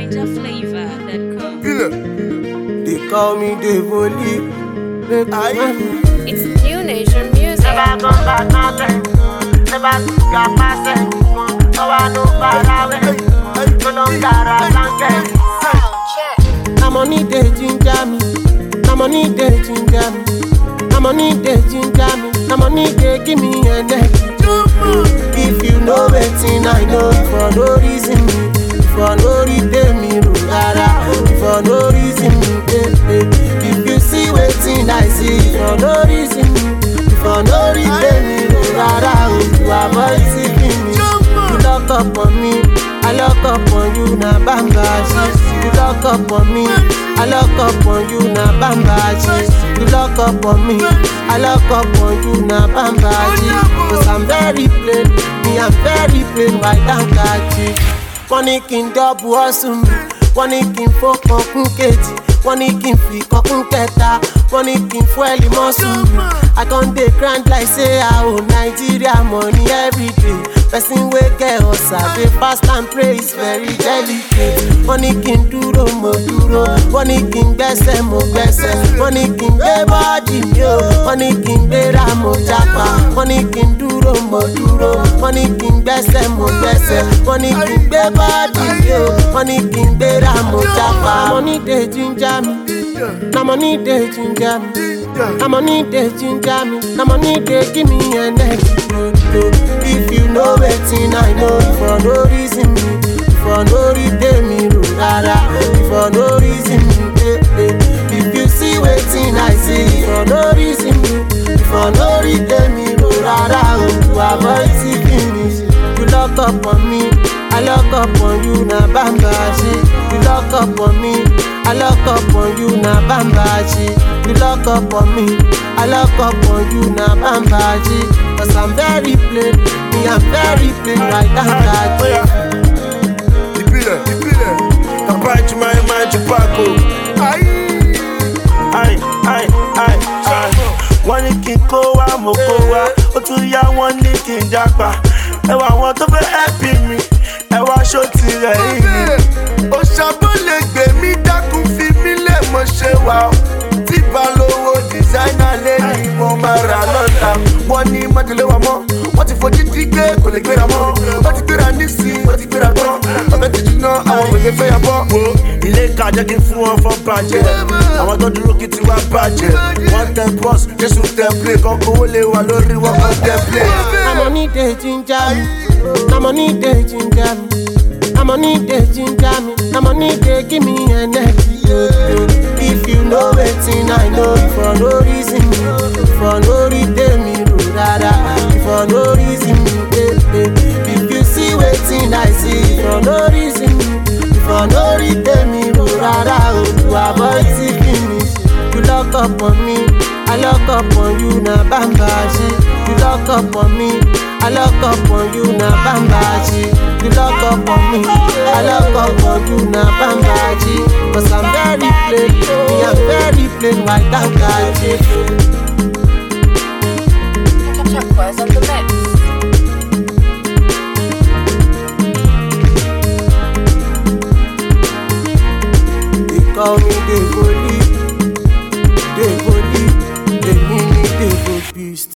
NinjaFlavor.com. They call me Devoli. It's New Nation Music. I'm on it, they ginger me. I'm on it, they ginger me. I'm on it, they ginger me. I'm on it, they give me energy. If you know wetin I know, for no reason me, for no reason me, for no reason me. If you see wetin I see, for no reason me, for no reason me, you avoid seeking me. You lock up on me, I lock up on you, na bamba shit. You lock up on me, I lock up on you, na bamba shit. You lock up on me, I lock up on you, na bamba shit. Cause I'm very plain, me I'm very plain, white and catchy. Wọ́n ní kí n double hustle mi, wọ́n ní kí n fọ́kàn kún kejì, wọ́n ní kí n fi kọ́kún kẹta, wọ́n ní kí n fuel muscle mi. I con dey grind like say I own Nigeria money every day. Person wey get hustle dey fast and pray is very delicate. Wọ́n ní kí n dúró mo dúró, wọ́n ní kí n gbẹ́sẹ̀ mo gbẹ́sẹ̀, wọ́n ní kí n gbé bọ́ọ̀dì mi o, wọ́n ní kí n gbéra mo jápa, wọ́n ní kí n dúró mo dúró, wọ́n ní kí n gbẹ́sẹ̀ mo gbẹ́sẹ̀, wọ́n ní kí n gbé bọ́ọ̀dì mi o, wọ́n ní kí n gbéra mo jápa. Money dey ginger me, na money dey ginger me, na money dey ginger me, na money dey give me energy. If you know wetin I know, for no reason me, for no reason me, for no reason me. If you see wetin I see, for no reason me, for no reason me, you avoid seeking me. You lock up on me, I lock up on you, na bamba shit. You lock up on me, I lock up on you, na bamba shit. You lock up on me, I lock up on you, na bamba shit. Cause I'm very plain, me I'm very plain, right down that way. Ìpìlẹ̀, kàbá ìjùmọ̀ ẹ̀ máa jù pákó. Wọ́n ní kí n kó wá, mo kó wá, ó tún yá wọ́n ní kí n jápa. Ẹwà àwọn tó fẹ́ ẹ̀pì mi, ẹwà aṣọ tirẹ̀ yìí ni. Òṣàbọ̀ lè gbé mi dákun fi mí lẹ̀ mọ́ ṣe wà ó. Tí balówó dìsáínà lé ní mo máa rà lọ́ta. Wọ́n ní májèlé wa mọ́, wọ́n ti fojú dí gbé kò lè gbéra mọ́. Wọ́n ti gbéra nísì, wọ́n ti gbéra tán. Ọbẹ̀ ti jiná, àwọn gbèsè fẹ́ yà bọ́. Wo ilé ìka jẹ́ kí n fún wọn fọ́ bàjẹ́. Àwọn tó dúró kí tiwa bàjẹ́. Wọ́n tẹ bọ́s, Jésù tẹ plé, kan kówó lé wa lórí wọn kan tẹ plé. Na money dey ginger me, na money dey ginger me, na money dey ginger me, na money dey give me energy. If you know wetin I know, for no reason me, for no reason me, for no reason me. If you see wetin I see, for no reason me, for no reason me, you avoid seeking me. You lock up on me, I lock up on you, na bamba shit. You lock up on me, I lock up on you, na bamba shit. You lock up on me, I lock up on you, na bamba shit. Cause I'm very plain, me I'm very plain, white and catchy. Turquoise on the mix. They call me Devoli.